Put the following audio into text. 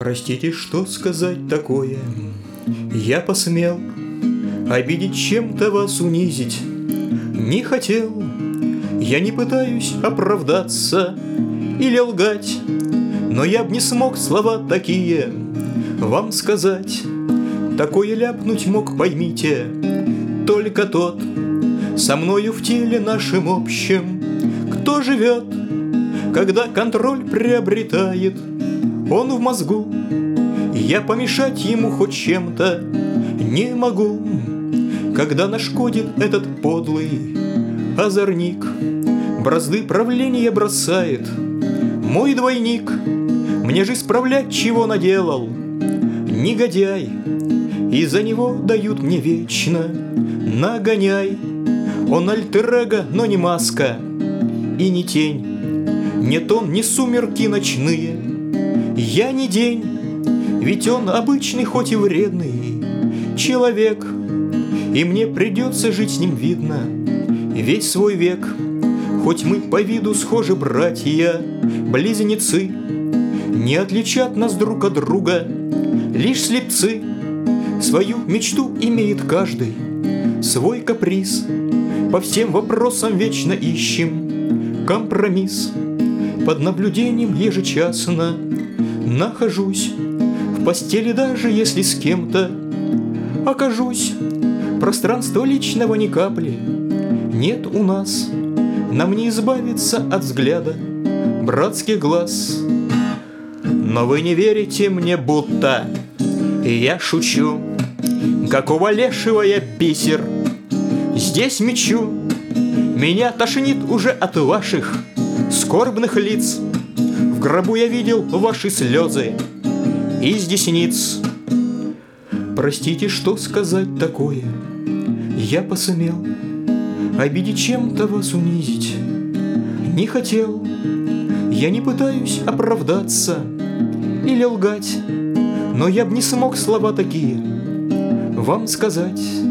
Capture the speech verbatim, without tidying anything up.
Простите, что сказать такое? Я посмел обидеть, чем-то вас унизить. Не хотел, я не пытаюсь оправдаться или лгать, но я б не смог слова такие вам сказать. Такое ляпнуть мог, поймите, только тот, со мною в теле нашим общем, кто живет, когда контроль приобретает он в мозгу. Я помешать ему хоть чем-то не могу, когда нашкодит этот подлый озорник. Бразды правления бросает мой двойник. Мне же исправлять, чего наделал негодяй, и за него дают мне вечно нагоняй. Он альтер-эго, но не маска и не тень, нет он, не сумерки ночные, я не день. Ведь он обычный, хоть и вредный человек, и мне придется жить с ним, видно, весь свой век. Хоть мы по виду схожи братья, близнецы, не отличат нас друг от друга лишь слепцы. Свою мечту имеет каждый, свой каприз, по всем вопросам вечно ищем компромисс. Под наблюдением ежечасно нахожусь в постели, даже если с кем-то окажусь. Пространства личного ни капли нет у нас, нам не избавиться от взгляда братских глаз. Но вы не верите мне, будто я шучу. Какого лешего я бисер здесь мечу? Меня тошнит уже от ваших скорбных лиц. В гробу я видел ваши слезы из десниц. Простите, что сказать такое? Я посмел обидеть, чем-то вас унизить. Не хотел, я не пытаюсь оправдаться или лгать, но я б не смог слова такие вам сказать.